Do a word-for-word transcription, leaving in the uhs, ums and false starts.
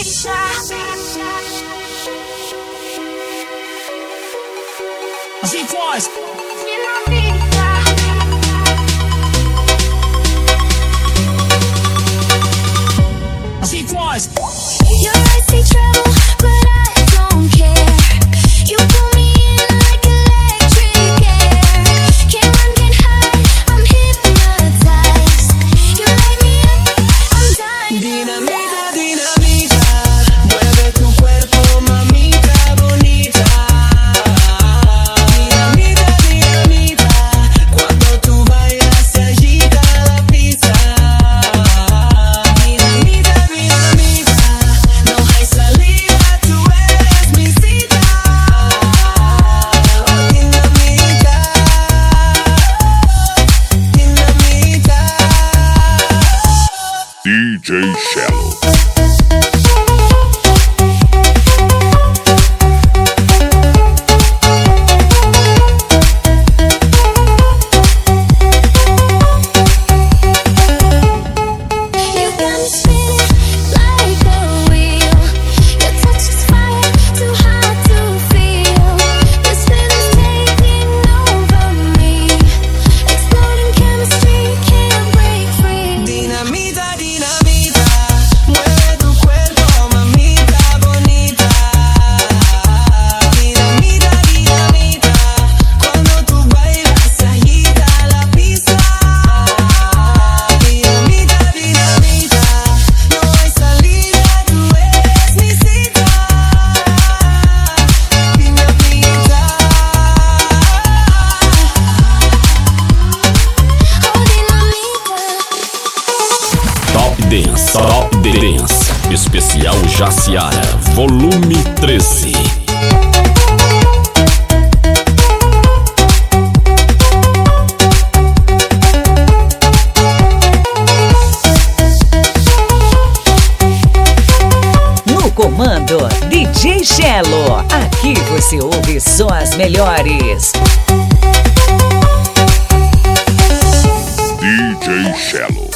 Z-Voice. Z-Voice. Your eyes say trouble, but I don't care. You pull me in like electric air. Can't run, can't hide, I'm hypnotized. You light me up, I'm dying. Dinamita, dinamita, mueve tu cuerpo, mamita bonita. Dinamita, dinamita, cuando tú bailas se agita la pista. Dinamita, dinamita, no hay salida, tú eres mi cita. Oh, dinamita, dinamita. D J Shallow. You got me spinning like a wheel. Your touch is fire, too hot to feel. This feeling's taking over me. Exploding chemistry, can't break free. Dinamita, dinamita, mueve tu cuerpo, mamita bonita. Dinamita, dinamita, cuando tú bailas se agita la pista. Dinamita, dinamita, no hay salida, tú eres mi cita. Dinamita. Oh, dinamita. Top Dance, Top Dance, especial Jaciara, volume treze. No comando, D J Shallow. Aqui você ouve só as melhores. D J Shallow.